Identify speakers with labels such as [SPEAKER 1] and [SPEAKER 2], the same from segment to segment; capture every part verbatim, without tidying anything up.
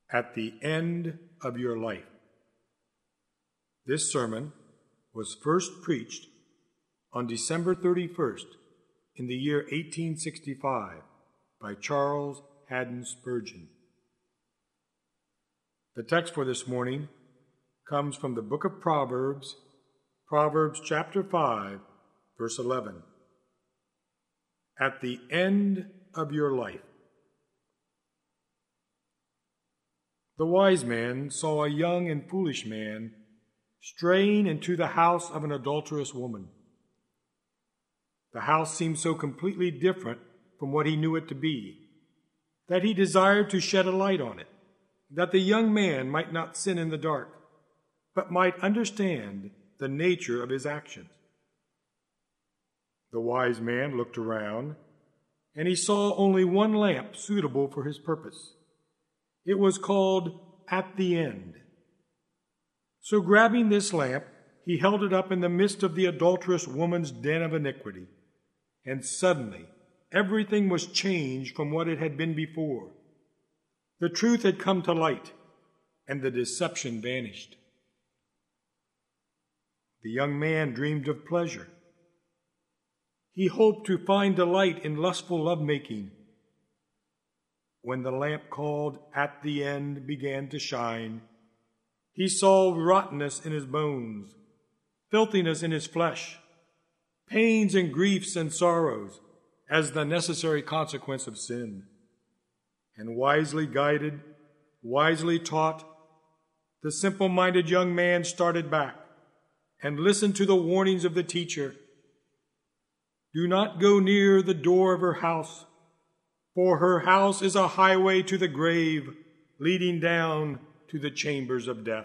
[SPEAKER 1] at the end of your life. This sermon was first preached on December thirty-first in the year eighteen sixty-five by Charles Haddon Spurgeon. The text for this morning comes from the book of Proverbs, Proverbs chapter five, verse eleven. At the end of your life. The wise man saw a young and foolish man straying into the house of an adulterous woman. The house seemed so completely different from what he knew it to be, that he desired to shed a light on it, that the young man might not sin in the dark, but might understand the nature of his actions. The wise man looked around, and he saw only one lamp suitable for his purpose. It was called At the End. So grabbing this lamp, he held it up in the midst of the adulterous woman's den of iniquity, and suddenly everything was changed from what it had been before. The truth had come to light, and the deception vanished. The young man dreamed of pleasure. He hoped to find delight in lustful lovemaking. When the lamp called At the End began to shine, he saw rottenness in his bones, filthiness in his flesh, pains and griefs and sorrows as the necessary consequence of sin. And wisely guided, wisely taught, the simple-minded young man started back and listened to the warnings of the teacher. Do not go near the door of her house, for her house is a highway to the grave, leading down to the chambers of death.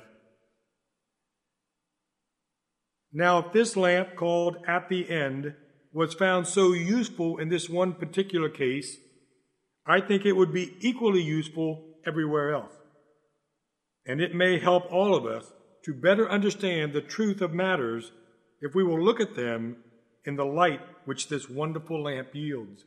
[SPEAKER 1] Now, if this lamp called At the End was found so useful in this one particular case, I think it would be equally useful everywhere else. And it may help all of us to better understand the truth of matters if we will look at them in the light which this wonderful lamp yields.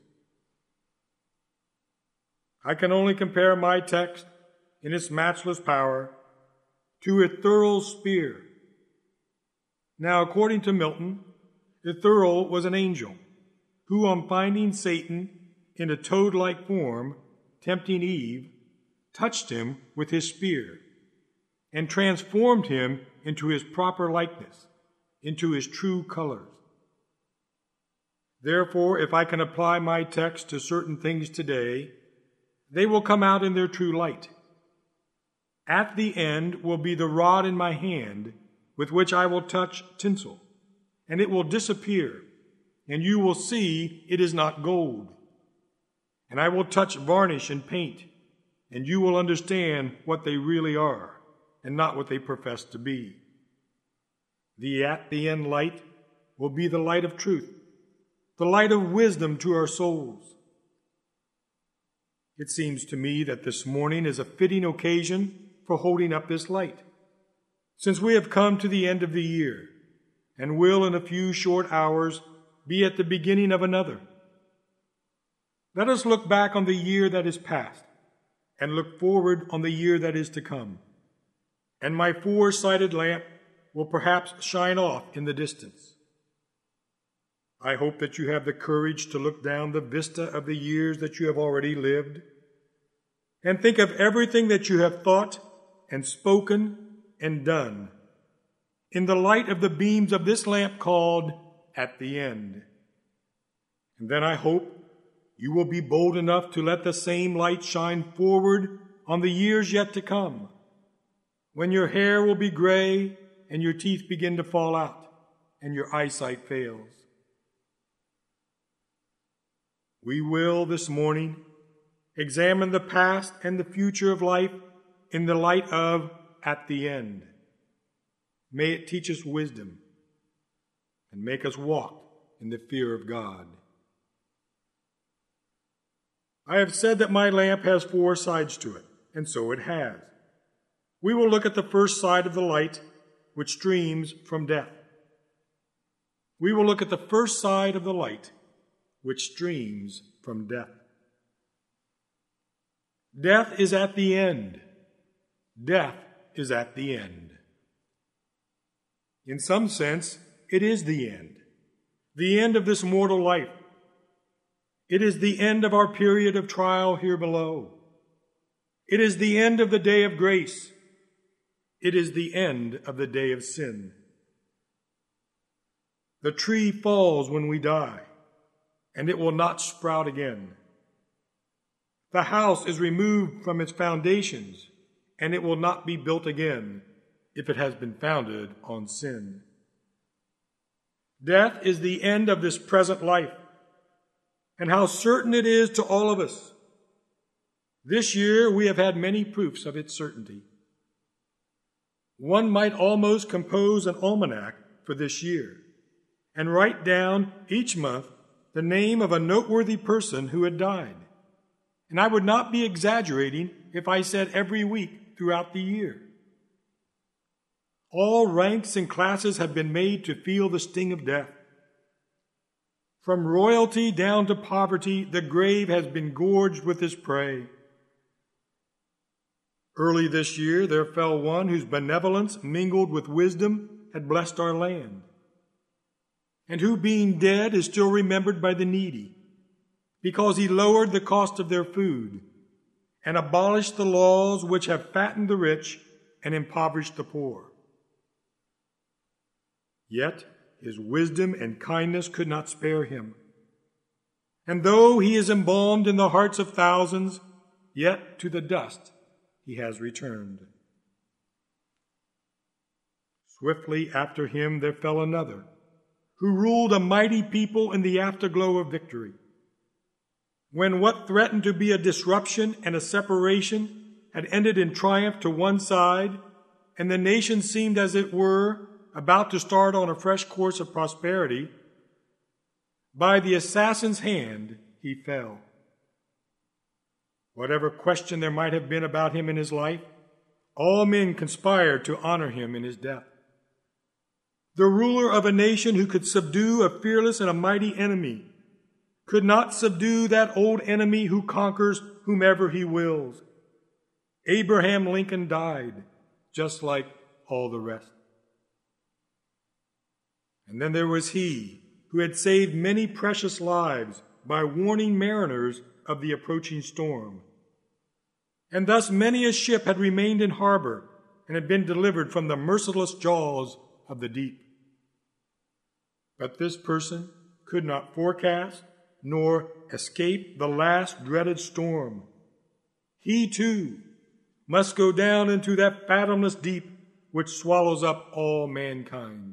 [SPEAKER 1] I can only compare my text in its matchless power to Ithuriel's spear. Now, according to Milton, Ithuriel was an angel who, on finding Satan in a toad-like form tempting Eve, touched him with his spear and transformed him into his proper likeness, into his true colors. Therefore, if I can apply my text to certain things today, they will come out in their true light. At the end will be the rod in my hand with which I will touch tinsel, and it will disappear, and you will see it is not gold. And I will touch varnish and paint, and you will understand what they really are, and not what they profess to be. The at the end light will be the light of truth, the light of wisdom to our souls. It seems to me that this morning is a fitting occasion for holding up this light, since we have come to the end of the year, and will in a few short hours be at the beginning of another. Let us look back on the year that is past, and look forward on the year that is to come. And my four-sided lamp will perhaps shine off in the distance. I hope that you have the courage to look down the vista of the years that you have already lived, and think of everything that you have thought and spoken and done in the light of the beams of this lamp called At the End. And then I hope you will be bold enough to let the same light shine forward on the years yet to come, when your hair will be gray and your teeth begin to fall out and your eyesight fails. We will this morning examine the past and the future of life in the light of At the End. May it teach us wisdom and make us walk in the fear of God. I have said that my lamp has four sides to it, and so it has. We will look at the first side of the light, which streams from death. We will look at the first side of the light, which streams from death. Death is at the end, Death is at the end. In some sense, it is the end. The end of this mortal life. It is the end of our period of trial here below. It is the end of the day of grace. It is the end of the day of sin. The tree falls when we die, and it will not sprout again. The house is removed from its foundations, and it will not be built again if it has been founded on sin. Death is the end of this present life, and how certain it is to all of us. This year we have had many proofs of its certainty. One might almost compose an almanac for this year and write down each month the name of a noteworthy person who had died. And I would not be exaggerating if I said every week throughout the year. All ranks and classes have been made to feel the sting of death. From royalty down to poverty, the grave has been gorged with his prey. Early this year, there fell one whose benevolence mingled with wisdom had blessed our land, and who, being dead, is still remembered by the needy, because he lowered the cost of their food and abolished the laws which have fattened the rich and impoverished the poor. Yet his wisdom and kindness could not spare him. And though he is embalmed in the hearts of thousands, yet to the dust he has returned. Swiftly after him there fell another, who ruled a mighty people in the afterglow of victory. When what threatened to be a disruption and a separation had ended in triumph to one side, and the nation seemed, as it were, about to start on a fresh course of prosperity, by the assassin's hand he fell. Whatever question there might have been about him in his life, all men conspired to honor him in his death. The ruler of a nation who could subdue a fearless and a mighty enemy could not subdue that old enemy who conquers whomever he wills. Abraham Lincoln died, just like all the rest. And then there was he who had saved many precious lives by warning mariners of the approaching storm. And thus many a ship had remained in harbor and had been delivered from the merciless jaws of the deep. But this person could not forecast nor escape the last dreaded storm. He, too, must go down into that fathomless deep which swallows up all mankind.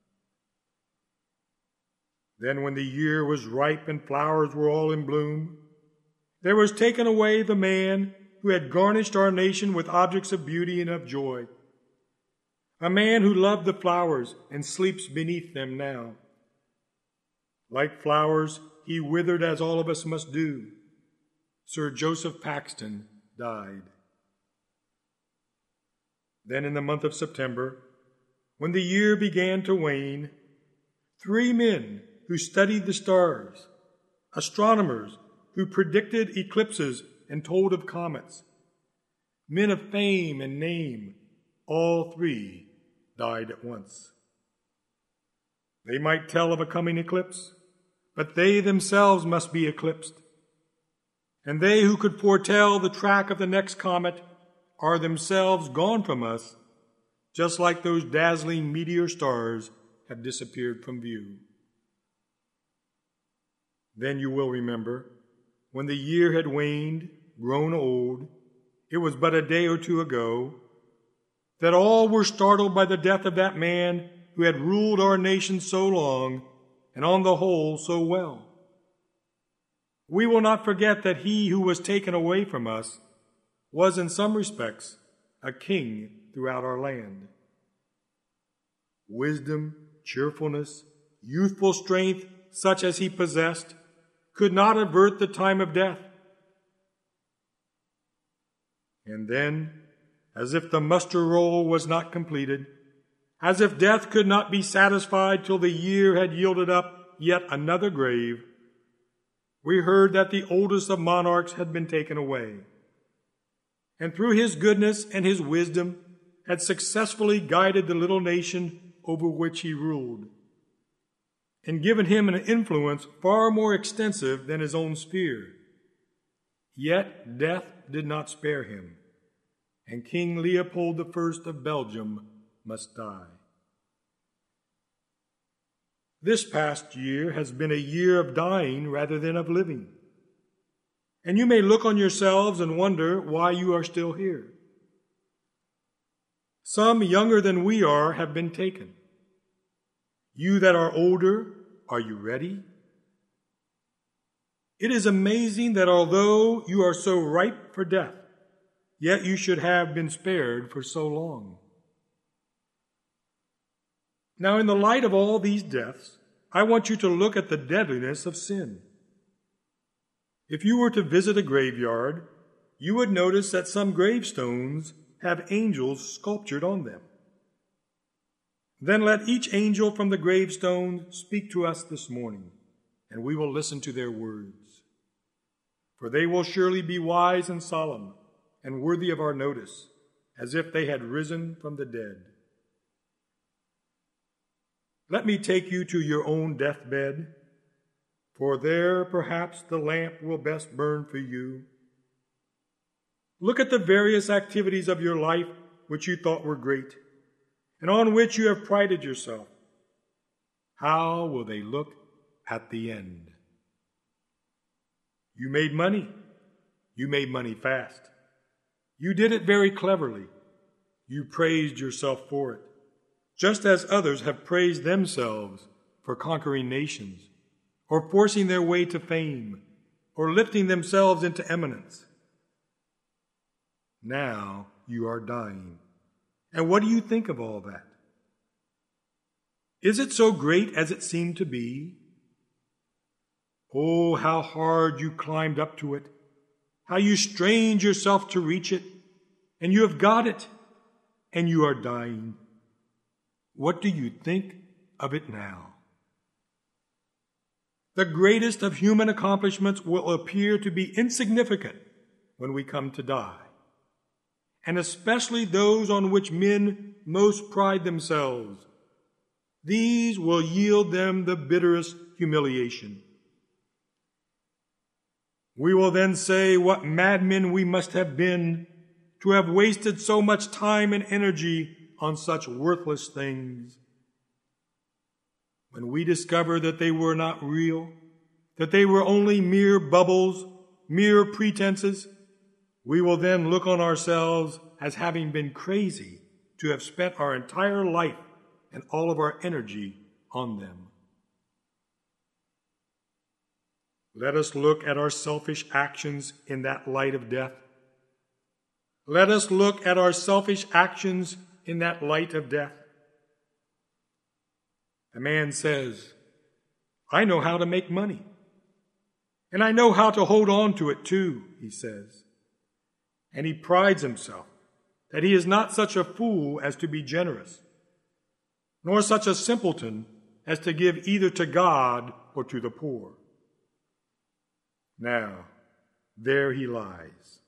[SPEAKER 1] Then when the year was ripe and flowers were all in bloom, there was taken away the man who had garnished our nation with objects of beauty and of joy, a man who loved the flowers and sleeps beneath them now. Like flowers, he withered as all of us must do. Sir Joseph Paxton died. Then in the month of September, when the year began to wane, three men who studied the stars, astronomers who predicted eclipses and told of comets, men of fame and name, all three died at once. They might tell of a coming eclipse, but they themselves must be eclipsed. And they who could foretell the track of the next comet are themselves gone from us, just like those dazzling meteor stars have disappeared from view. Then you will remember, when the year had waned, grown old, it was but a day or two ago, that all were startled by the death of that man who had ruled our nation so long and on the whole so well. We will not forget that he who was taken away from us was in some respects a king throughout our land. Wisdom, cheerfulness, youthful strength such as he possessed could not avert the time of death. And then, as if the muster roll was not completed, as if death could not be satisfied till the year had yielded up yet another grave, we heard that the oldest of monarchs had been taken away. and through his goodness and his wisdom had successfully guided the little nation over which he ruled, and given him an influence far more extensive than his own sphere. Yet death did not spare him, and King Leopold the First of Belgium must die. This past year has been a year of dying rather than of living. And you may look on yourselves and wonder why you are still here. Some younger than we are have been taken. You that are older, are you ready? It is amazing that although you are so ripe for death, yet you should have been spared for so long. Now, in the light of all these deaths, I want you to look at the deadliness of sin. If you were to visit a graveyard, you would notice that some gravestones have angels sculptured on them. Then let each angel from the gravestone speak to us this morning, and we will listen to their words. For they will surely be wise and solemn and worthy of our notice, as if they had risen from the dead. Let me take you to your own deathbed, for there perhaps the lamp will best burn for you. Look at the various activities of your life which you thought were great, and on which you have prided yourself. How will they look at the end? You made money. You made money fast. You did it very cleverly. You praised yourself for it, just as others have praised themselves for conquering nations, or forcing their way to fame, or lifting themselves into eminence. Now you are dying. And what do you think of all that? Is it so great as it seemed to be? Oh, how hard you climbed up to it, how you strained yourself to reach it, and you have got it, and you are dying. What do you think of it now? The greatest of human accomplishments will appear to be insignificant when we come to die, and especially those on which men most pride themselves. These will yield them the bitterest humiliation. We will then say what madmen we must have been to have wasted so much time and energy on such worthless things. When we discover that they were not real, that they were only mere bubbles, mere pretenses, we will then look on ourselves as having been crazy to have spent our entire life and all of our energy on them. Let us look at our selfish actions in that light of death. Let us look at our selfish actions in that light of death. A man says, I know how to make money, and I know how to hold on to it too, he says. And he prides himself that he is not such a fool as to be generous, nor such a simpleton as to give either to God or to the poor. Now, there he lies.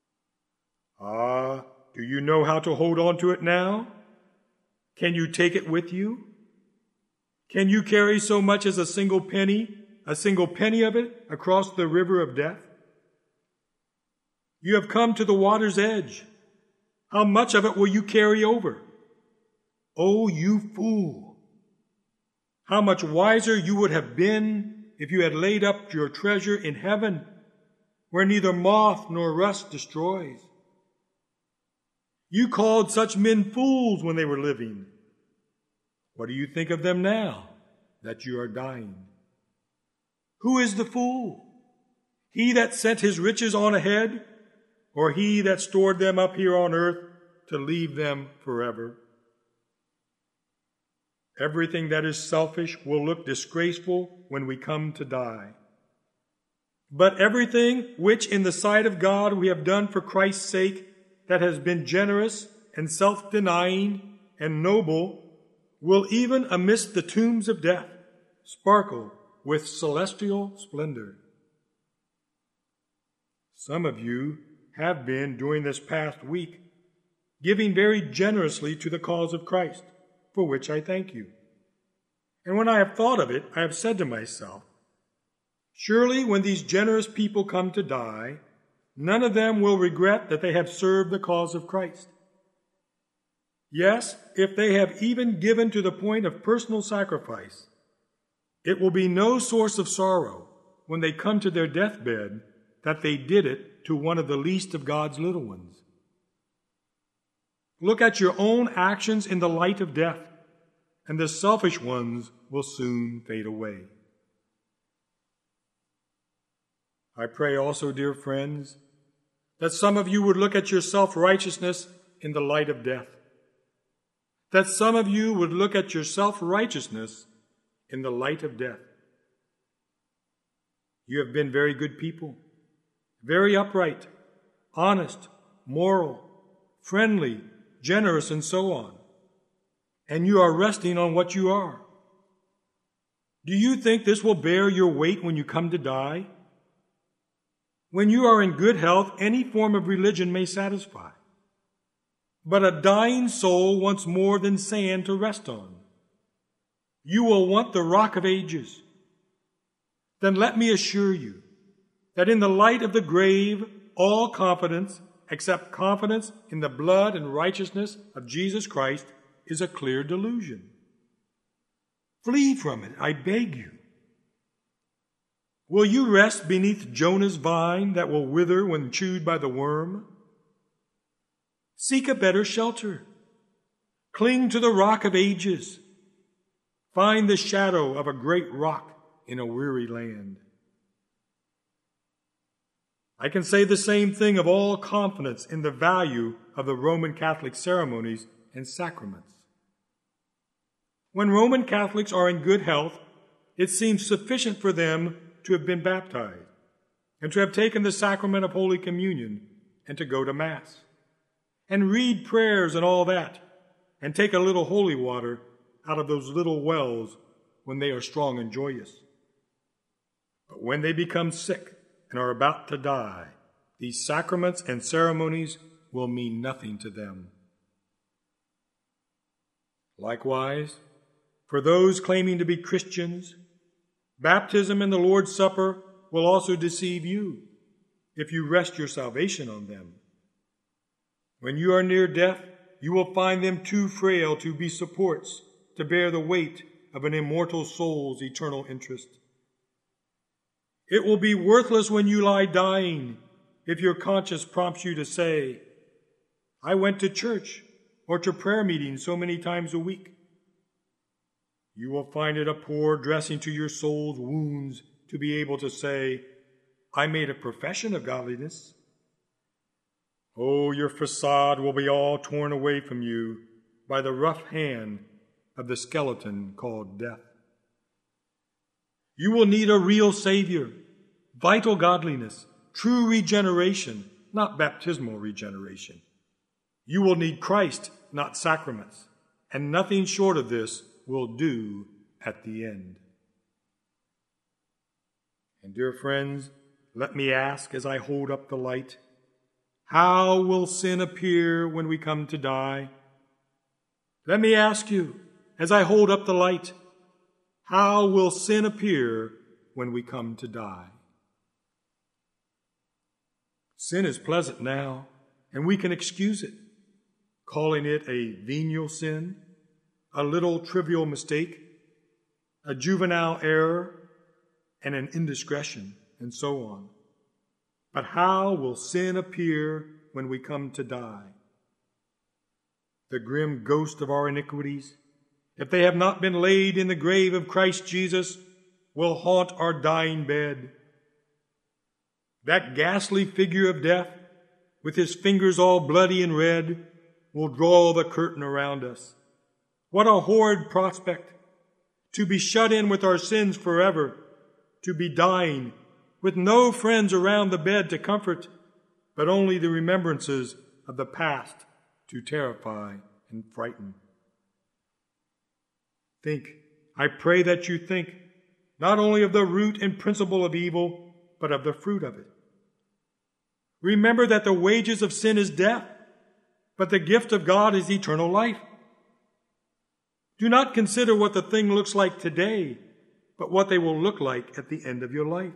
[SPEAKER 1] Ah, do you know how to hold on to it now? Can you take it with you? Can you carry so much as a single penny, a single penny of it, across the river of death? You have come to the water's edge. How much of it will you carry over? Oh, you fool! How much wiser you would have been if you had laid up your treasure in heaven, where neither moth nor rust destroys. You called such men fools when they were living. What do you think of them now that you are dying? Who is the fool? He that sent his riches on ahead, or he that stored them up here on earth to leave them forever? Everything that is selfish will look disgraceful when we come to die. But everything which in the sight of God we have done for Christ's sake, that has been generous and self-denying and noble, will even amidst the tombs of death sparkle with celestial splendor. Some of you have been during this past week, giving very generously to the cause of Christ, for which I thank you. And when I have thought of it, I have said to myself, surely when these generous people come to die, none of them will regret that they have served the cause of Christ. Yes, if they have even given to the point of personal sacrifice, it will be no source of sorrow when they come to their deathbed that they did it to one of the least of God's little ones. Look at your own actions in the light of death, and the selfish ones will soon fade away. I pray also, dear friends, that some of you would look at your self-righteousness in the light of death. That some of you would look at your self-righteousness in the light of death. You have been very good people, very upright, honest, moral, friendly, generous, and so on. And you are resting on what you are. Do you think this will bear your weight when you come to die? When you are in good health, any form of religion may satisfy. But a dying soul wants more than sand to rest on. You will want the rock of ages. Then let me assure you that in the light of the grave, all confidence, except confidence in the blood and righteousness of Jesus Christ, is a clear delusion. Flee from it, I beg you. Will you rest beneath Jonah's vine that will wither when chewed by the worm? Seek a better shelter. Cling to the rock of ages. Find the shadow of a great rock in a weary land. I can say the same thing of all confidence in the value of the Roman Catholic ceremonies and sacraments. When Roman Catholics are in good health, it seems sufficient for them to have been baptized and to have taken the sacrament of Holy Communion and to go to Mass and read prayers and all that and take a little holy water out of those little wells when they are strong and joyous. But when they become sick and are about to die, these sacraments and ceremonies will mean nothing to them. Likewise, for those claiming to be Christians, baptism and the Lord's Supper will also deceive you if you rest your salvation on them. When you are near death, you will find them too frail to be supports to bear the weight of an immortal soul's eternal interest. It will be worthless when you lie dying if your conscience prompts you to say, I went to church or to prayer meetings so many times a week. You will find it a poor dressing to your soul's wounds to be able to say, I made a profession of godliness. Oh, your facade will be all torn away from you by the rough hand of the skeleton called death. You will need a real Savior, vital godliness, true regeneration, not baptismal regeneration. You will need Christ, not sacraments, and nothing short of this will do at the end. And dear friends, let me ask as I hold up the light, how will sin appear when we come to die? Let me ask you, as I hold up the light, how will sin appear when we come to die? Sin is pleasant now, and we can excuse it, calling it a venial sin, a little trivial mistake, a juvenile error, and an indiscretion, and so on. But how will sin appear when we come to die? The grim ghost of our iniquities, if they have not been laid in the grave of Christ Jesus, will haunt our dying bed. That ghastly figure of death, with his fingers all bloody and red, will draw the curtain around us. What a horrid prospect, to be shut in with our sins forever, to be dying, with no friends around the bed to comfort, but only the remembrances of the past to terrify and frighten. Think, I pray that you think, not only of the root and principle of evil, but of the fruit of it. Remember that the wages of sin is death, but the gift of God is eternal life. Do not consider what the thing looks like today, but what they will look like at the end of your life.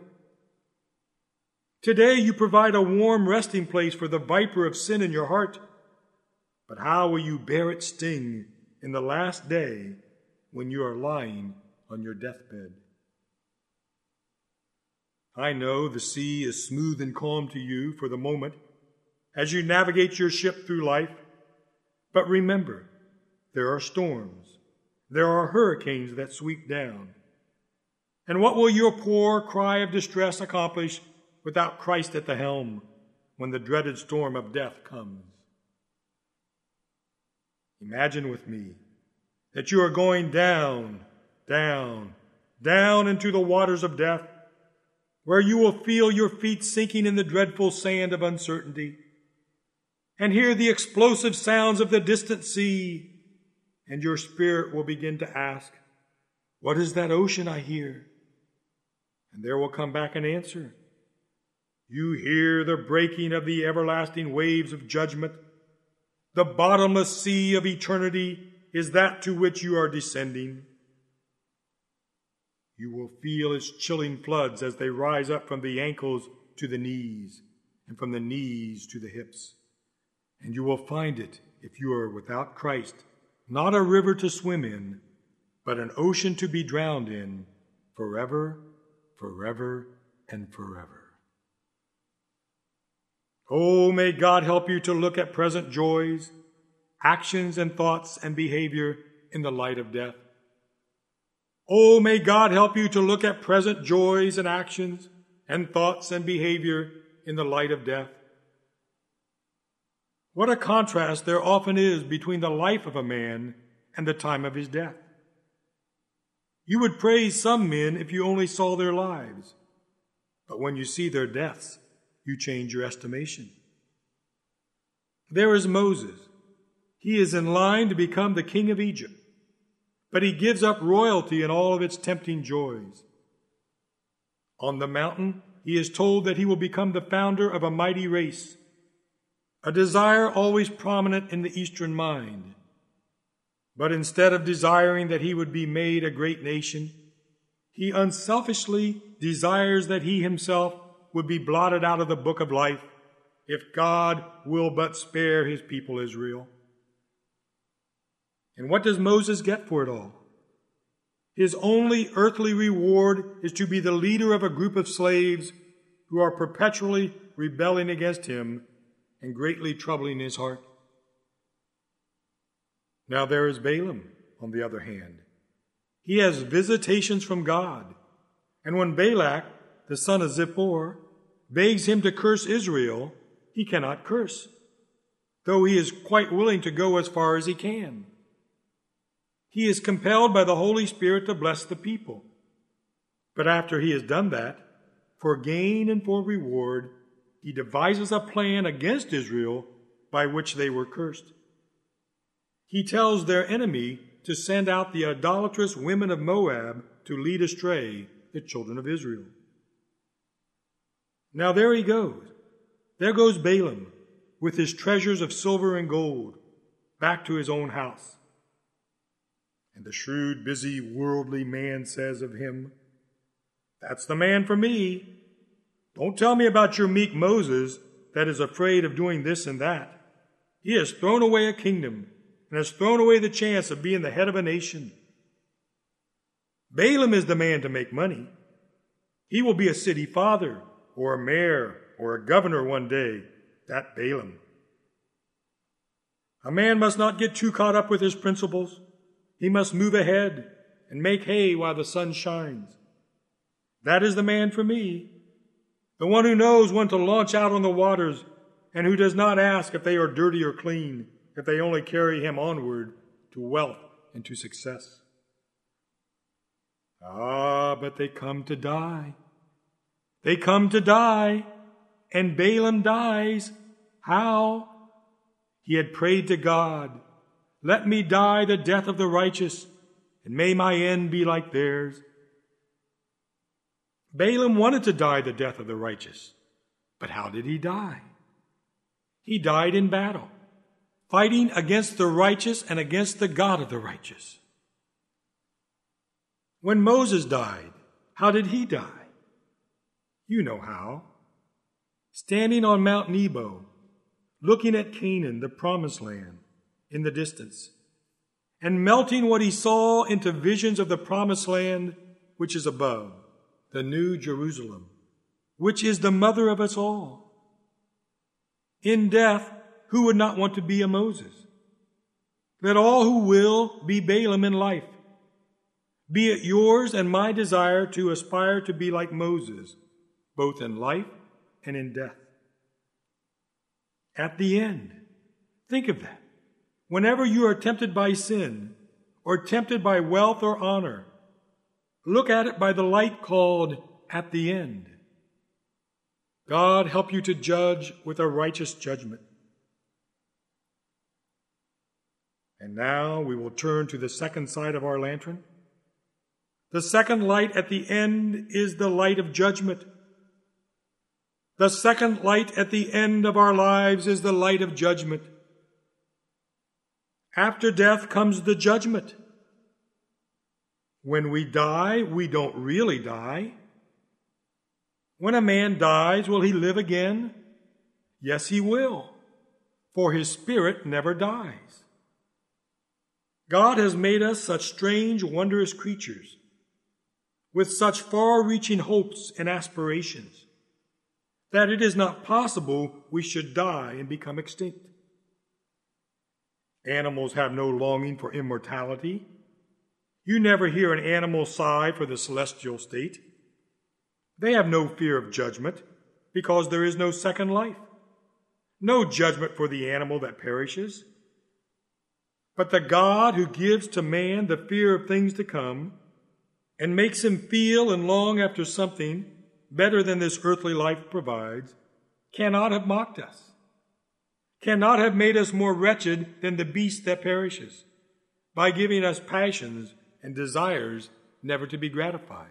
[SPEAKER 1] Today you provide a warm resting place for the viper of sin in your heart, but how will you bear its sting in the last day when you are lying on your deathbed? I know the sea is smooth and calm to you for the moment as you navigate your ship through life, but remember, there are storms, there are hurricanes that sweep down. And what will your poor cry of distress accomplish without Christ at the helm when the dreaded storm of death comes? Imagine with me that you are going down, down, down into the waters of death, where you will feel your feet sinking in the dreadful sand of uncertainty, and hear the explosive sounds of the distant sea, and your spirit will begin to ask, "What is that ocean I hear?" And there will come back an answer. You hear the breaking of the everlasting waves of judgment. The bottomless sea of eternity is that to which you are descending. You will feel its chilling floods as they rise up from the ankles to the knees, and from the knees to the hips. And you will find it, if you are without Christ, not a river to swim in, but an ocean to be drowned in, forever, forever, and forever. Oh, may God help you to look at present joys, actions and thoughts and behavior in the light of death. Oh, may God help you to look at present joys and actions and thoughts and behavior in the light of death. What a contrast there often is between the life of a man and the time of his death. You would praise some men if you only saw their lives, but when you see their deaths, you change your estimation. There is Moses. He is in line to become the king of Egypt, but he gives up royalty and all of its tempting joys. On the mountain, he is told that he will become the founder of a mighty race, a desire always prominent in the Eastern mind. But instead of desiring that he would be made a great nation, he unselfishly desires that he himself would be blotted out of the book of life if God will but spare his people Israel. And what does Moses get for it all? His only earthly reward is to be the leader of a group of slaves who are perpetually rebelling against him and greatly troubling his heart. Now there is Balaam, on the other hand. He has visitations from God, and when Balak, the son of Zippor, begs him to curse Israel, he cannot curse, though he is quite willing to go as far as he can. He is compelled by the Holy Spirit to bless the people. But after he has done that, for gain and for reward, he devises a plan against Israel by which they were cursed. He tells their enemy to send out the idolatrous women of Moab to lead astray the children of Israel. Now there he goes. There goes Balaam with his treasures of silver and gold back to his own house. And the shrewd, busy, worldly man says of him, "That's the man for me. Don't tell me about your meek Moses that is afraid of doing this and that. He has thrown away a kingdom and has thrown away the chance of being the head of a nation. Balaam is the man to make money. He will be a city father or a mayor or a governor one day, that Balaam. A man must not get too caught up with his principles. He must move ahead and make hay while the sun shines. That is the man for me, the one who knows when to launch out on the waters and who does not ask if they are dirty or clean, if they only carry him onward to wealth and to success. Ah, but they come to die. They come to die, and Balaam dies. How? He had prayed to God, "Let me die the death of the righteous, and may my end be like theirs." Balaam wanted to die the death of the righteous, but how did he die? He died in battle, fighting against the righteous and against the God of the righteous. When Moses died, how did he die? You know how. Standing on Mount Nebo, looking at Canaan, the promised land, in the distance, and melting what he saw into visions of the promised land which is above, the new Jerusalem, which is the mother of us all. In death, who would not want to be a Moses? Let all who will be Balaam in life. Be it yours and my desire to aspire to be like Moses, both in life and in death. At the end, think of that. Whenever you are tempted by sin or tempted by wealth or honor, look at it by the light called at the end. God help you to judge with a righteous judgment. And now we will turn to the second side of our lantern. The second light at the end is the light of judgment. The second light at the end of our lives is the light of judgment. After death comes the judgment. When we die, we don't really die. When a man dies, will he live again? Yes, he will, for his spirit never dies. God has made us such strange, wondrous creatures, with such far-reaching hopes and aspirations, that it is not possible we should die and become extinct. Animals have no longing for immortality. You never hear an animal sigh for the celestial state. They have no fear of judgment, because there is no second life, no judgment for the animal that perishes. But the God who gives to man the fear of things to come and makes him feel and long after something better than this earthly life provides, cannot have mocked us, cannot have made us more wretched than the beast that perishes, by giving us passions and desires never to be gratified.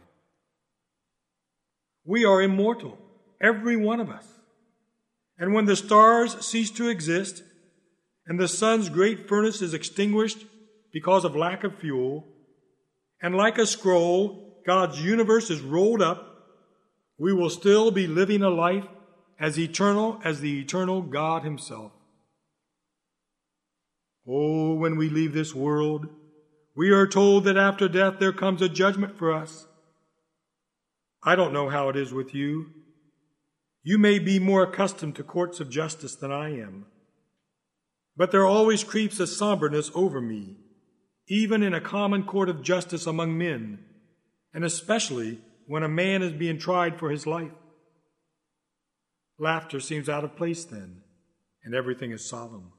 [SPEAKER 1] We are immortal, every one of us. And when the stars cease to exist, and the sun's great furnace is extinguished because of lack of fuel, and like a scroll, God's universe is rolled up, we will still be living a life as eternal as the eternal God himself. Oh, when we leave this world, we are told that after death there comes a judgment for us. I don't know how it is with you. You may be more accustomed to courts of justice than I am. But there always creeps a somberness over me, even in a common court of justice among men, and especially when a man is being tried for his life. Laughter seems out of place then, and everything is solemn.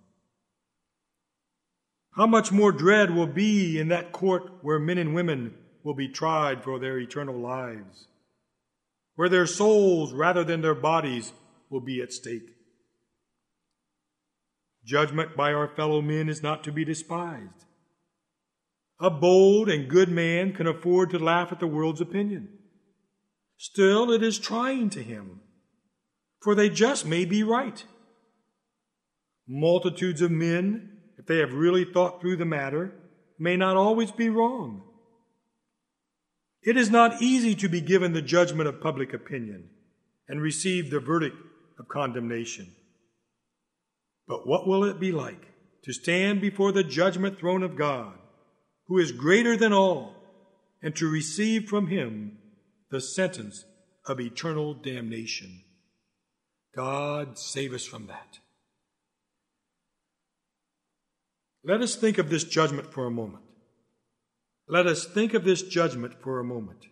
[SPEAKER 1] How much more dread will be in that court where men and women will be tried for their eternal lives, where their souls rather than their bodies will be at stake. Judgment by our fellow men is not to be despised. A bold and good man can afford to laugh at the world's opinion. Still, it is trying to him, for they just may be right. Multitudes of men, if they have really thought through the matter, may not always be wrong. It is not easy to be given the judgment of public opinion and receive the verdict of condemnation. But what will it be like to stand before the judgment throne of God, who is greater than all, and to receive from him the sentence of eternal damnation? God save us from that. Let us think of this judgment for a moment. Let us think of this judgment for a moment.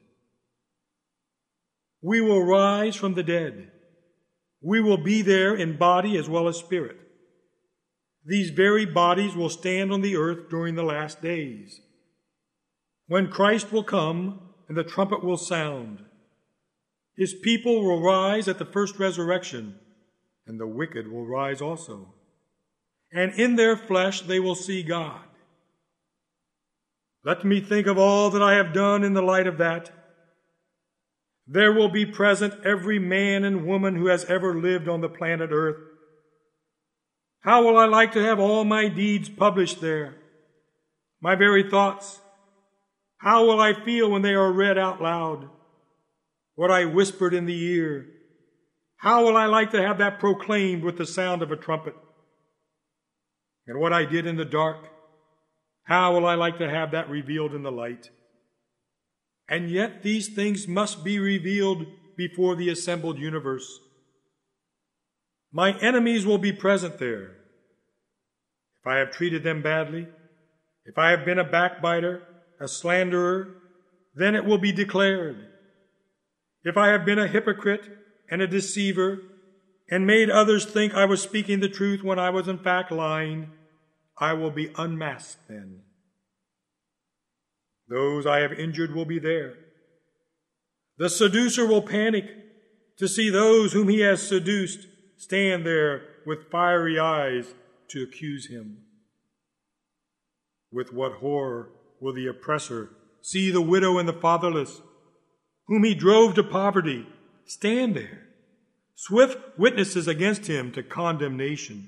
[SPEAKER 1] We will rise from the dead. We will be there in body as well as spirit. These very bodies will stand on the earth during the last days, when Christ will come and the trumpet will sound. His people will rise at the first resurrection, and the wicked will rise also. And in their flesh they will see God. Let me think of all that I have done in the light of that. There will be present every man and woman who has ever lived on the planet Earth. How will I like to have all my deeds published there? My very thoughts. How will I feel when they are read out loud? What I whispered in the ear. How will I like to have that proclaimed with the sound of a trumpet? And what I did in the dark, how will I like to have that revealed in the light? And yet these things must be revealed before the assembled universe. My enemies will be present there. If I have treated them badly, if I have been a backbiter, a slanderer, then it will be declared. If I have been a hypocrite and a deceiver, and made others think I was speaking the truth when I was in fact lying, I will be unmasked then. Those I have injured will be there. The seducer will panic to see those whom he has seduced stand there with fiery eyes to accuse him. With what horror will the oppressor see the widow and the fatherless, whom he drove to poverty, stand there, swift witnesses against him to condemnation.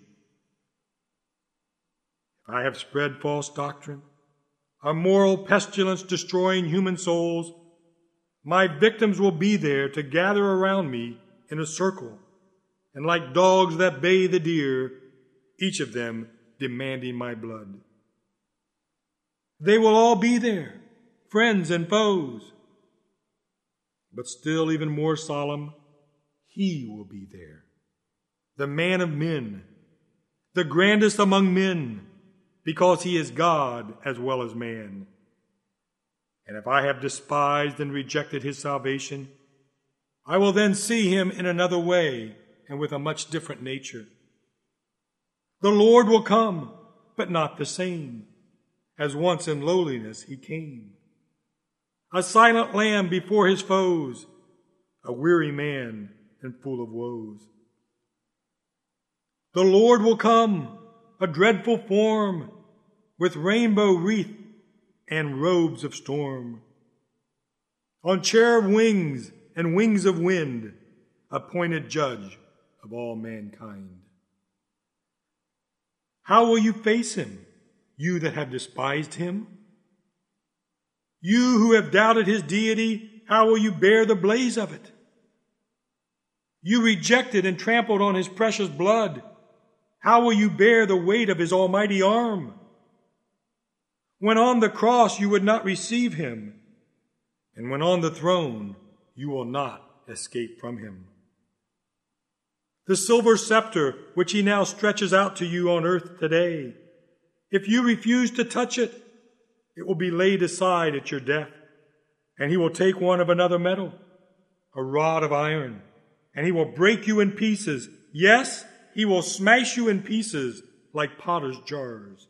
[SPEAKER 1] I have spread false doctrine, a moral pestilence destroying human souls. My victims will be there to gather around me in a circle, and like dogs that bay the deer, each of them demanding my blood. They will all be there, friends and foes. But still even more solemn, he will be there, the man of men, the grandest among men, because he is God as well as man. And if I have despised and rejected his salvation, I will then see him in another way and with a much different nature. The Lord will come, but not the same, as once in lowliness he came. A silent lamb before his foes, a weary man and full of woes. The Lord will come, a dreadful form, with rainbow wreath and robes of storm. On cherub wings and wings of wind, appointed judge of all mankind. How will you face him, you that have despised him? You who have doubted his deity, how will you bear the blaze of it? You rejected and trampled on his precious blood. How will you bear the weight of his almighty arm? When on the cross you would not receive him, and when on the throne you will not escape from him. The silver scepter which he now stretches out to you on earth today, if you refuse to touch it, it will be laid aside at your death, and he will take one of another metal, a rod of iron, and he will break you in pieces. Yes, he will smash you in pieces like potter's jars.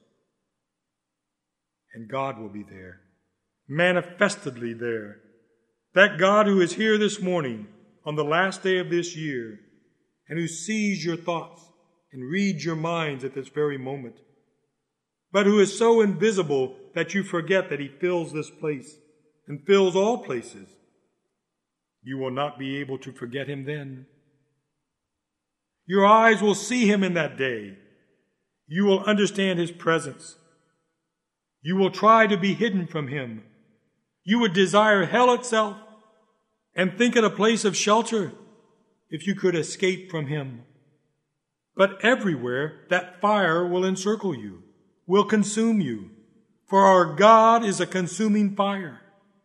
[SPEAKER 1] And God will be there, manifestedly there. That God who is here this morning on the last day of this year and who sees your thoughts and reads your minds at this very moment, but who is so invisible that you forget that he fills this place and fills all places. You will not be able to forget him then. Your eyes will see him in that day. You will understand his presence. You will try to be hidden from him. You would desire hell itself and think it a place of shelter if you could escape from him. But everywhere that fire will encircle you, will consume you, for our God is a consuming fire.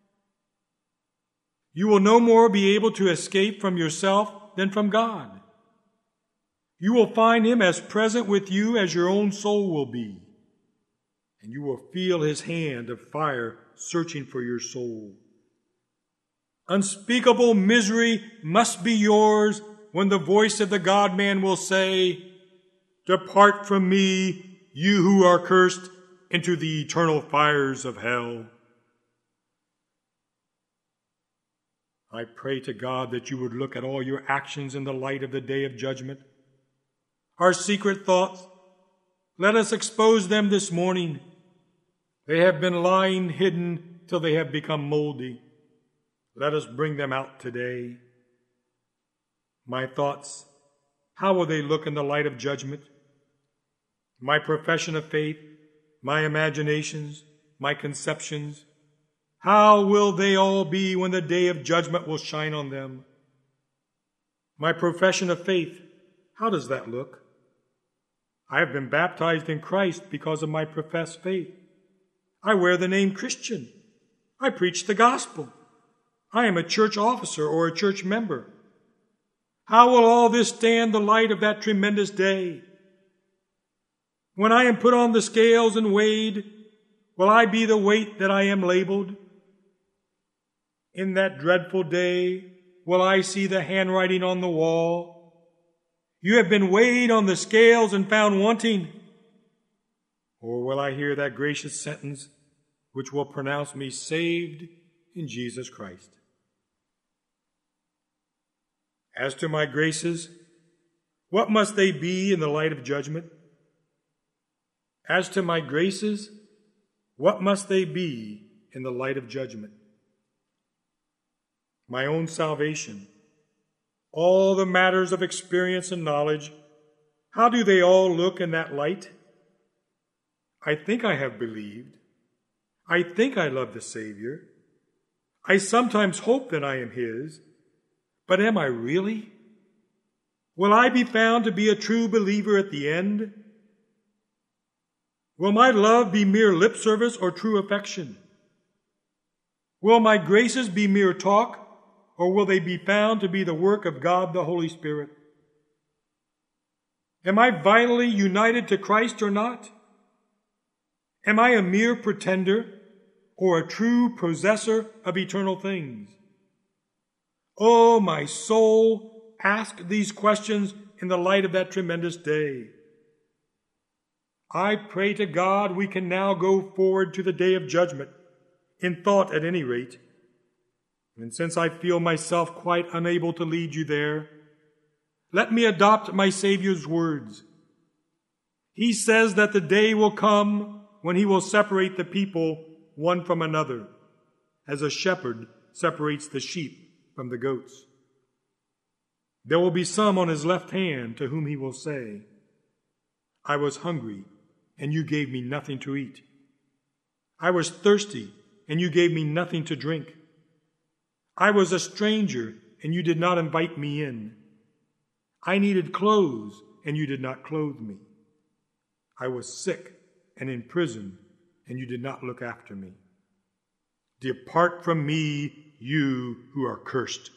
[SPEAKER 1] You will no more be able to escape from yourself than from God. You will find him as present with you as your own soul will be, and you will feel his hand of fire searching for your soul. Unspeakable misery must be yours when the voice of the God-man will say, "Depart from me, you who are cursed, into the eternal fires of hell." I pray to God that you would look at all your actions in the light of the day of judgment. Our secret thoughts, let us expose them this morning. They have been lying hidden till they have become moldy. Let us bring them out today. My thoughts, how will they look in the light of judgment? My profession of faith, my imaginations, my conceptions, how will they all be when the day of judgment will shine on them? My profession of faith, how does that look? I have been baptized in Christ because of my professed faith. I wear the name Christian. I preach the gospel. I am a church officer or a church member. How will all this stand the light of that tremendous day? When I am put on the scales and weighed, will I be the weight that I am labeled? In that dreadful day, will I see the handwriting on the wall? You have been weighed on the scales and found wanting. Or will I hear that gracious sentence which will pronounce me saved in Jesus Christ? As to my graces, what must they be in the light of judgment? As to my graces, what must they be in the light of judgment? My own salvation, all the matters of experience and knowledge, how do they all look in that light? I think I have believed. I think I love the Savior. I sometimes hope that I am His. But am I really? Will I be found to be a true believer at the end? Will my love be mere lip service or true affection? Will my graces be mere talk, or will they be found to be the work of God the Holy Spirit? Am I vitally united to Christ or not? Am I a mere pretender or a true possessor of eternal things? Oh, my soul, ask these questions in the light of that tremendous day. I pray to God we can now go forward to the day of judgment, in thought at any rate. And since I feel myself quite unable to lead you there, let me adopt my Savior's words. He says that the day will come when He will separate the people one from another, as a shepherd separates the sheep from the goats. There will be some on His left hand to whom He will say, I was hungry, and you gave me nothing to eat. I was thirsty, and you gave me nothing to drink. I was a stranger, and you did not invite me in. I needed clothes, and you did not clothe me. I was sick and in prison, and you did not look after me. Depart from me, you who are cursed.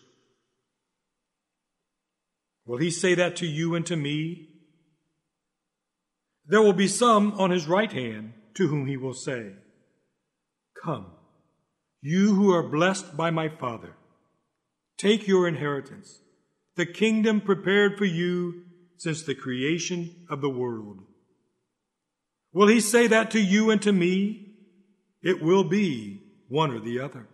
[SPEAKER 1] Will He say that to you and to me? There will be some on His right hand to whom He will say, Come, you who are blessed by my Father, take your inheritance, the kingdom prepared for you since the creation of the world. Will He say that to you and to me? It will be one or the other.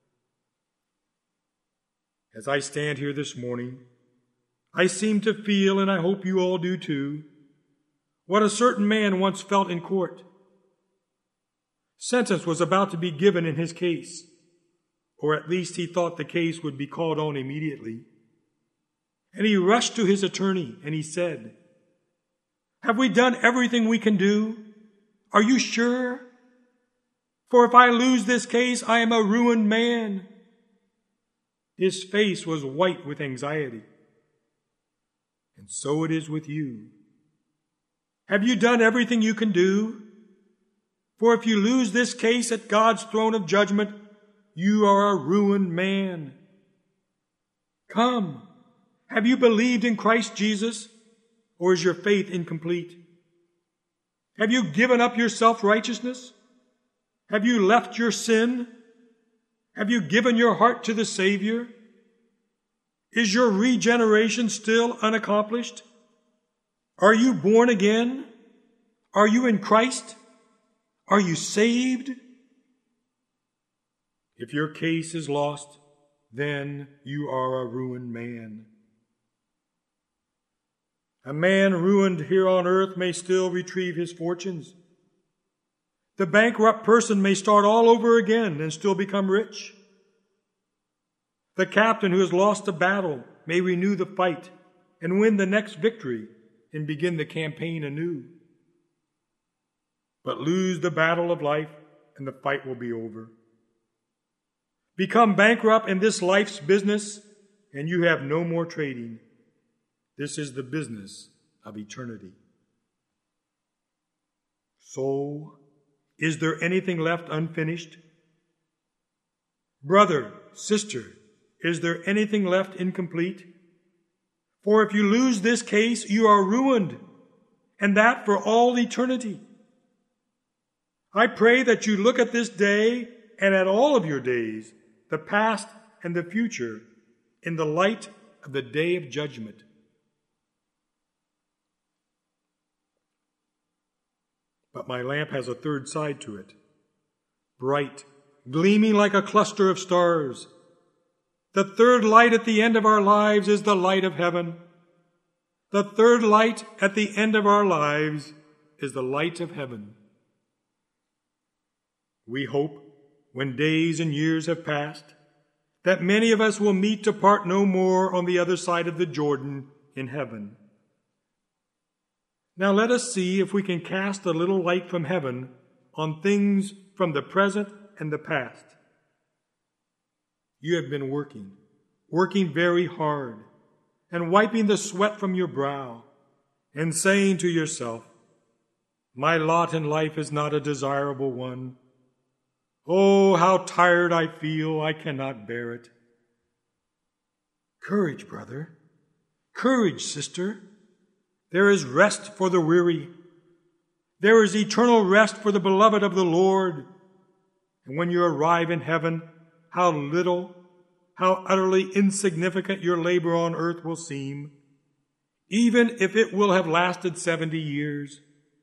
[SPEAKER 1] As I stand here this morning, I seem to feel, and I hope you all do too, what a certain man once felt in court. Sentence was about to be given in his case, or at least he thought the case would be called on immediately. And he rushed to his attorney and he said, Have we done everything we can do? Are you sure? For if I lose this case, I am a ruined man. His face was white with anxiety. And so it is with you. Have you done everything you can do? For if you lose this case at God's throne of judgment, you are a ruined man. Come, have you believed in Christ Jesus, or is your faith incomplete? Have you given up your self-righteousness? Have you left your sin? Have you given your heart to the Savior? Is your regeneration still unaccomplished? Are you born again? Are you in Christ? Are you saved? If your case is lost, then you are a ruined man. A man ruined here on earth may still retrieve his fortunes. The bankrupt person may start all over again and still become rich. The captain who has lost a battle may renew the fight and win the next victory and begin the campaign anew. but lose the battle of life and the fight will be over. Become bankrupt in this life's business and you have no more trading. This is the business of eternity. So, is there anything left unfinished? Brother, sister, is there anything left incomplete? For if you lose this case, you are ruined, and that for all eternity. I pray that you look at this day and at all of your days, the past and the future, in the light of the day of judgment. But my lamp has a third side to it, bright, gleaming like a cluster of stars. The third light at the end of our lives is the light of heaven. The third light at the end of our lives is the light of heaven. We hope, when days and years have passed, that many of us will meet to part no more on the other side of the Jordan in heaven. Now let us see if we can cast a little light from heaven on things from the present and the past. You have been working, working very hard, and wiping the sweat from your brow, and saying to yourself, my lot in life is not a desirable one. Oh, how tired I feel, I cannot bear it. Courage, brother. Courage, sister. There is rest for the weary. There is eternal rest for the beloved of the Lord. And when you arrive in heaven, how little, how utterly insignificant your labor on earth will seem, even if it will have lasted seventy years.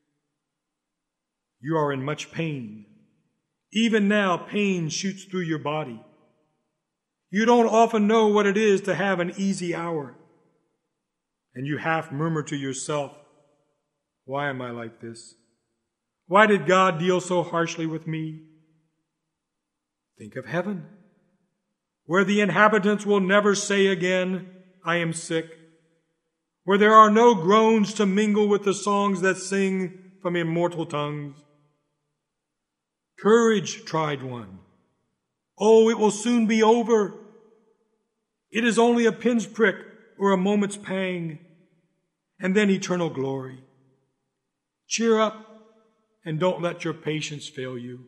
[SPEAKER 1] You are in much pain. Even now, pain shoots through your body. You don't often know what it is to have an easy hour. And you half murmur to yourself, why am I like this? Why did God deal so harshly with me? Think of heaven, where the inhabitants will never say again, I am sick, where there are no groans to mingle with the songs that sing from immortal tongues. Courage, tried one. Oh, it will soon be over. It is only a pin's prick or a moment's pang, and then eternal glory. Cheer up and don't let your patience fail you.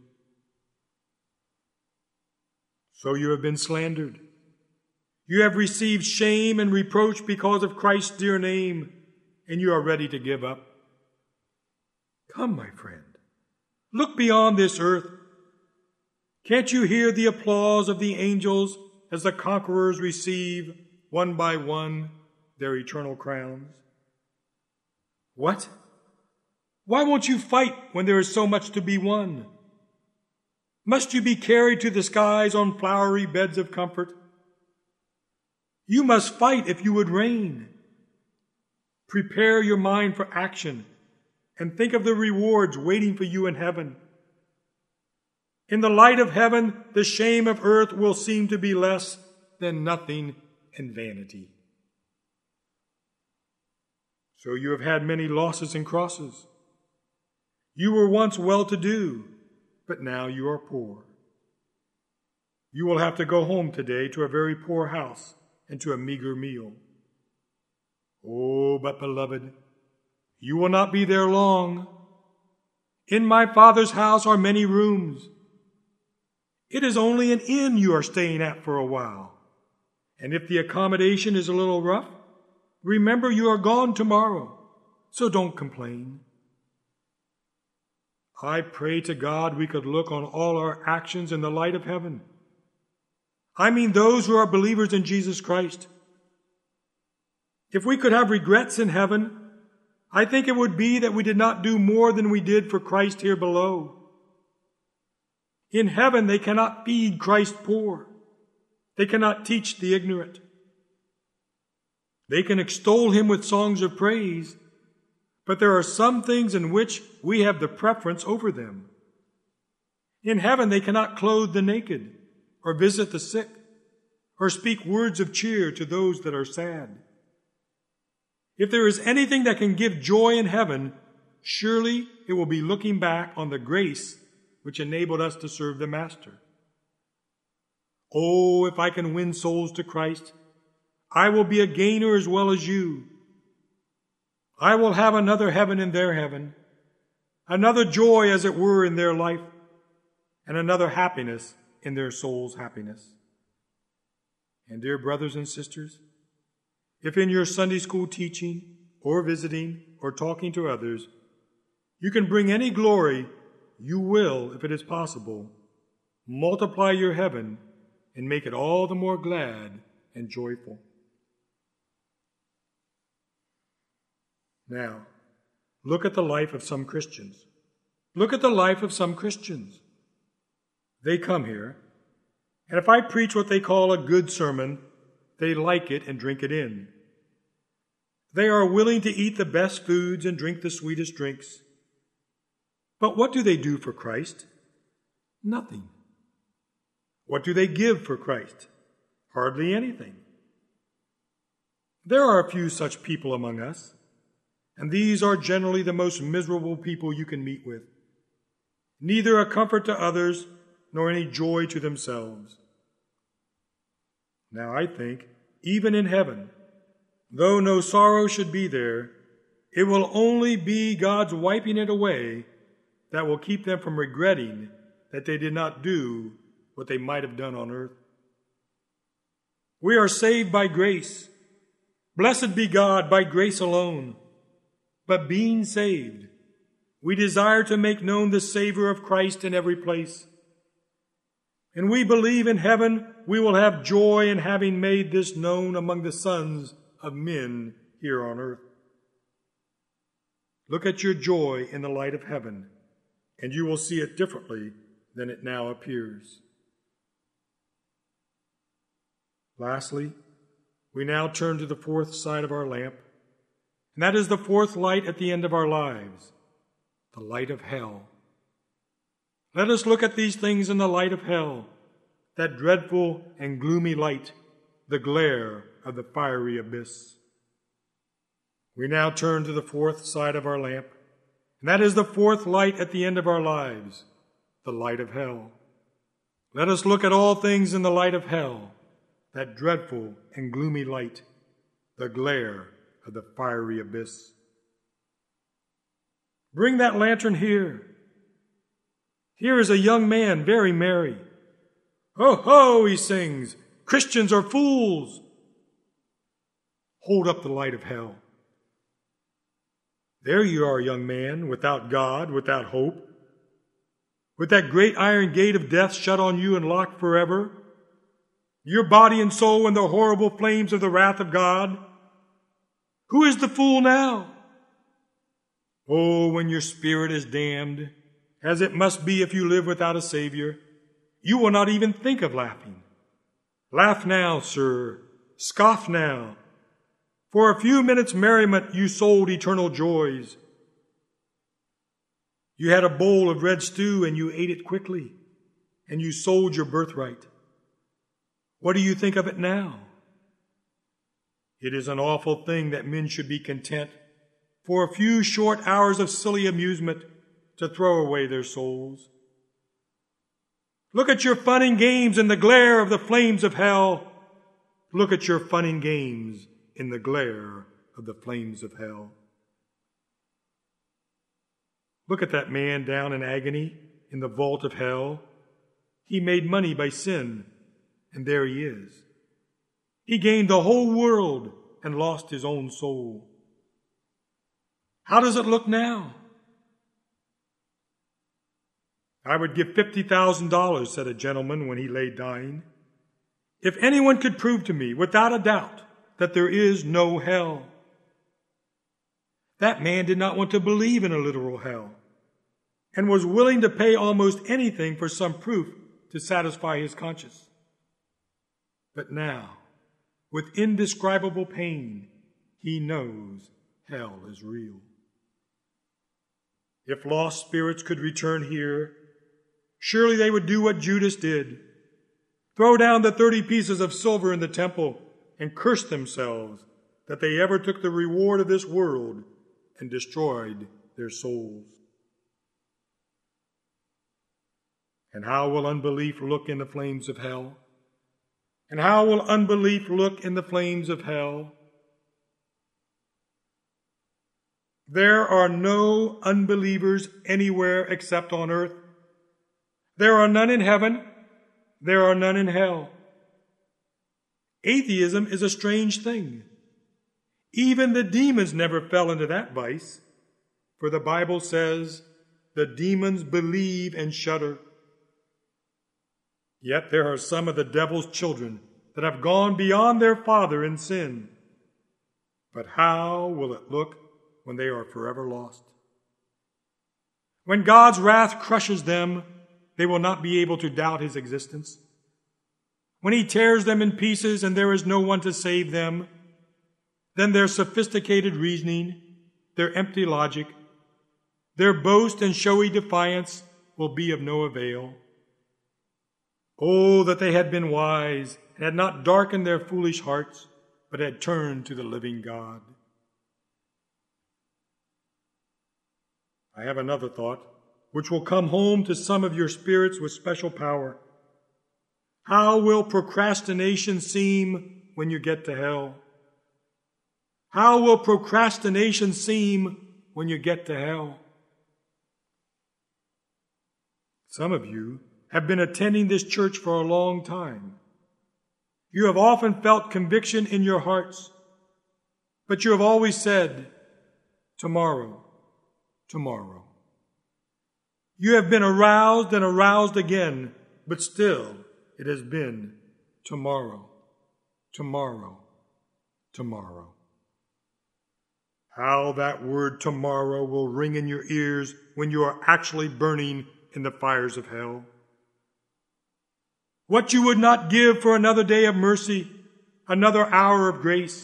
[SPEAKER 1] So you have been slandered. You have received shame and reproach because of Christ's dear name, and you are ready to give up. Come, my friend. Look beyond this earth. Can't you hear the applause of the angels as the conquerors receive, one by one, their eternal crowns? What? Why won't you fight when there is so much to be won? Must you be carried to the skies on flowery beds of comfort? You must fight if you would reign. Prepare your mind for action and think of the rewards waiting for you in heaven. In the light of heaven, the shame of earth will seem to be less than nothing and vanity. So you have had many losses and crosses. You were once well-to-do, but now you are poor. You will have to go home today to a very poor house and to a meager meal. Oh, but beloved, you will not be there long. In my Father's house are many rooms. It is only an inn you are staying at for a while. And if the accommodation is a little rough, remember you are gone tomorrow, so don't complain. I pray to God we could look on all our actions in the light of heaven. I mean those who are believers in Jesus Christ. If we could have regrets in heaven, I think it would be that we did not do more than we did for Christ here below. In heaven, they cannot feed Christ's poor. They cannot teach the ignorant. They can extol him with songs of praise, but there are some things in which we have the preference over them. In heaven, they cannot clothe the naked, or visit the sick, or speak words of cheer to those that are sad. If there is anything that can give joy in heaven, surely it will be looking back on the grace which enabled us to serve the Master. Oh, if I can win souls to Christ, I will be a gainer as well as you. I will have another heaven in their heaven, another joy, as it were, in their life, and another happiness in their soul's happiness. And dear brothers and sisters, if in your Sunday school teaching or visiting or talking to others, you can bring any glory, you will, if it is possible, multiply your heaven and make it all the more glad and joyful. Now, look at the life of some Christians. Look at the life of some Christians. They come here, and if I preach what they call a good sermon, they like it and drink it in. They are willing to eat the best foods and drink the sweetest drinks. But what do they do for Christ? Nothing. What do they give for Christ? Hardly anything. There are a few such people among us, and these are generally the most miserable people you can meet with. Neither a comfort to others, nor any joy to themselves. Now I think, even in heaven, though no sorrow should be there, it will only be God's wiping it away that will keep them from regretting that they did not do what they might have done on earth. We are saved by grace. Blessed be God, by grace alone. But being saved, we desire to make known the Savior of Christ in every place. And we believe in heaven we will have joy in having made this known among the sons of men here on earth. Look at your joy in the light of heaven, and you will see it differently than it now appears. Lastly, we now turn to the fourth side of our lamp, and that is the fourth light at the end of our lives, the light of hell. Let us look at these things in the light of hell, that dreadful and gloomy light, the glare of the fiery abyss. We now turn to the fourth side of our lamp, and that is the fourth light at the end of our lives, the light of hell. Let us look at all things in the light of hell, that dreadful and gloomy light, the glare of the fiery abyss. Bring that lantern here. Here is a young man, very merry. Ho, ho, he sings, Christians are fools. Hold up the light of hell. There you are, young man, without God, without hope, with that great iron gate of death shut on you and locked forever, your body and soul in the horrible flames of the wrath of God. Who is the fool now? Oh, when your spirit is damned, as it must be if you live without a Savior, you will not even think of laughing. Laugh now, sir. Scoff now. For a few minutes' merriment you sold eternal joys. You had a bowl of red stew and you ate it quickly, and you sold your birthright. What do you think of it now? It is an awful thing that men should be content for a few short hours of silly amusement to throw away their souls. Look at your fun and games in the glare of the flames of hell. Look at your fun and games in the glare of the flames of hell. Look at that man down in agony in the vault of hell. He made money by sin, and there he is. He gained the whole world and lost his own soul. How does it look now? I would give fifty thousand dollars, said a gentleman when he lay dying, if anyone could prove to me without a doubt that there is no hell. That man did not want to believe in a literal hell and was willing to pay almost anything for some proof to satisfy his conscience. But now, with indescribable pain, he knows hell is real. If lost spirits could return here, surely they would do what Judas did, throw down the thirty pieces of silver in the temple and curse themselves that they ever took the reward of this world and destroyed their souls. And how will unbelief look in the flames of hell? And how will unbelief look in the flames of hell? There are no unbelievers anywhere except on earth. There are none in heaven. There are none in hell. Atheism is a strange thing. Even the demons never fell into that vice, for the Bible says the demons believe and shudder. Yet there are some of the devil's children that have gone beyond their father in sin. But how will it look when they are forever lost? When God's wrath crushes them, they will not be able to doubt his existence. When he tears them in pieces and there is no one to save them, then their sophisticated reasoning, their empty logic, their boast and showy defiance will be of no avail. Oh, that they had been wise and had not darkened their foolish hearts, but had turned to the living God. I have another thought, which will come home to some of your spirits with special power. How will procrastination seem when you get to hell? How will procrastination seem when you get to hell? Some of you have been attending this church for a long time. You have often felt conviction in your hearts, but you have always said, tomorrow, tomorrow. You have been aroused and aroused again, but still it has been tomorrow, tomorrow, tomorrow. How that word tomorrow will ring in your ears when you are actually burning in the fires of hell. What you would not give for another day of mercy, another hour of grace.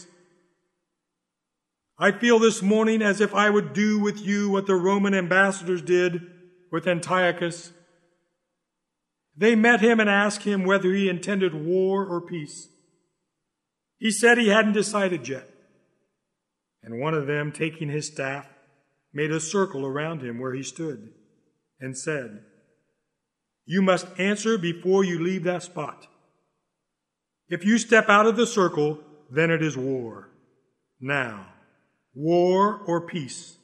[SPEAKER 1] I feel this morning as if I would do with you what the Roman ambassadors did with Antiochus. They met him and asked him whether he intended war or peace. He said he hadn't decided yet. And one of them, taking his staff, made a circle around him where he stood and said, "You must answer before you leave that spot. If you step out of the circle, then it is war. Now, war or peace?"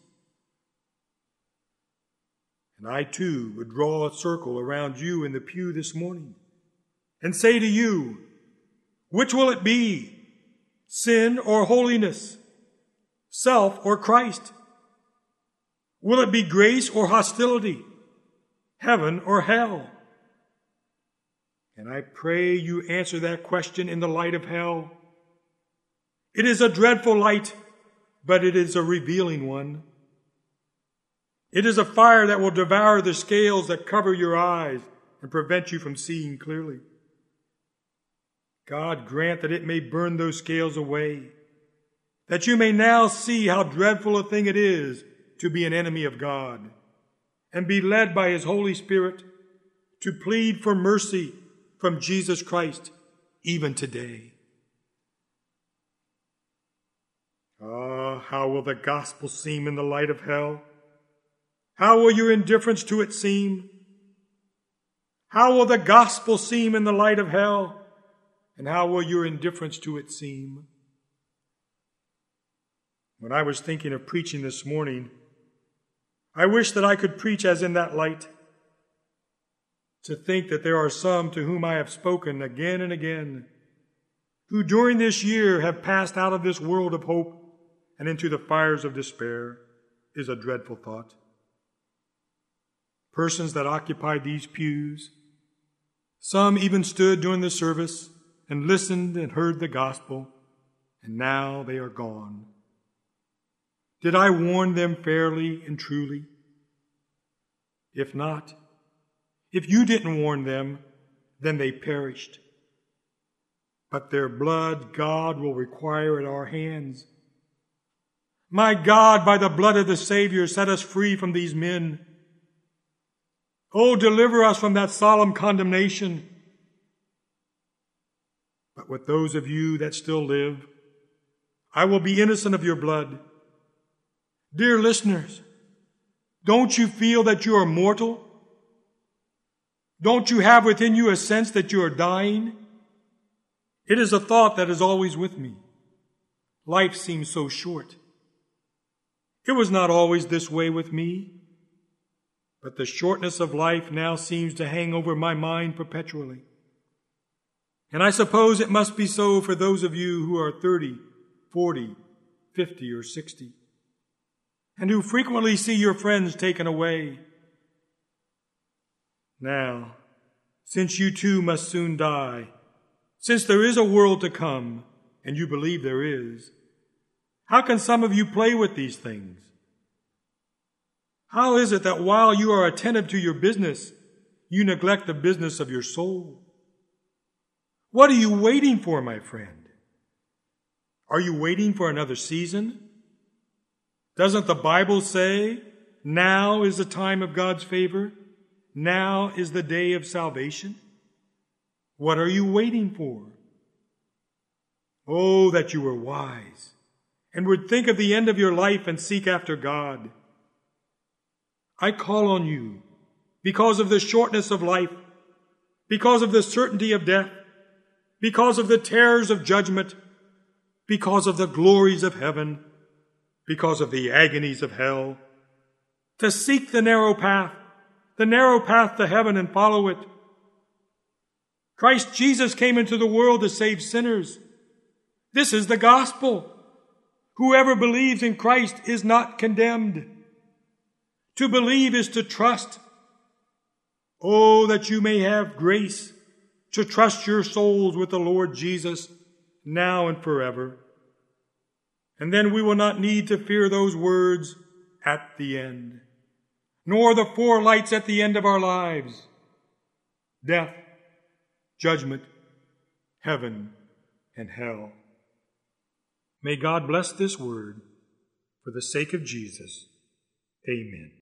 [SPEAKER 1] And I too would draw a circle around you in the pew this morning and say to you, which will it be? Sin or holiness? Self or Christ? Will it be grace or hostility? Heaven or hell? And I pray you answer that question in the light of hell. It is a dreadful light, but it is a revealing one. It is a fire that will devour the scales that cover your eyes and prevent you from seeing clearly. God grant that it may burn those scales away, that you may now see how dreadful a thing it is to be an enemy of God, and be led by his Holy Spirit to plead for mercy from Jesus Christ even today. Ah, how will the gospel seem in the light of hell? How will your indifference to it seem? How will the gospel seem in the light of hell? And how will your indifference to it seem? When I was thinking of preaching this morning, I wish that I could preach as in that light. To think that there are some to whom I have spoken again and again, who during this year have passed out of this world of hope and into the fires of despair, is a dreadful thought. Persons that occupied these pews, some even stood during the service and listened and heard the gospel, and now they are gone. Did I warn them fairly and truly? If not, if you didn't warn them, then they perished. But their blood God will require at our hands. My God, by the blood of the Savior, set us free from these men. Oh, deliver us from that solemn condemnation. But with those of you that still live, I will be innocent of your blood. Dear listeners, Don't you feel that you are mortal? Don't you have within you a sense that you are dying? It is a thought that is always with me. Life seems so short. It was not always this way with me, but the shortness of life now seems to hang over my mind perpetually. And I suppose it must be so for those of you who are thirty, forty, fifty, or sixty, and who frequently see your friends taken away. Now, since you too must soon die, since there is a world to come, and you believe there is, how can some of you play with these things? How is it that while you are attentive to your business, you neglect the business of your soul? What are you waiting for, my friend? Are you waiting for another season? Doesn't the Bible say, now is the time of God's favor? Now is the day of salvation? What are you waiting for? Oh, that you were wise and would think of the end of your life and seek after God. I call on you because of the shortness of life, because of the certainty of death, because of the terrors of judgment, because of the glories of heaven, because of the agonies of hell, to seek the narrow path, the narrow path to heaven, and follow it. Christ Jesus came into the world to save sinners. This is the gospel. Whoever believes in Christ is not condemned. To believe is to trust. Oh, that you may have grace to trust your souls with the Lord Jesus now and forever. And then we will not need to fear those words at the end, nor the four lights at the end of our lives: death, judgment, heaven, and hell. May God bless this word for the sake of Jesus. Amen.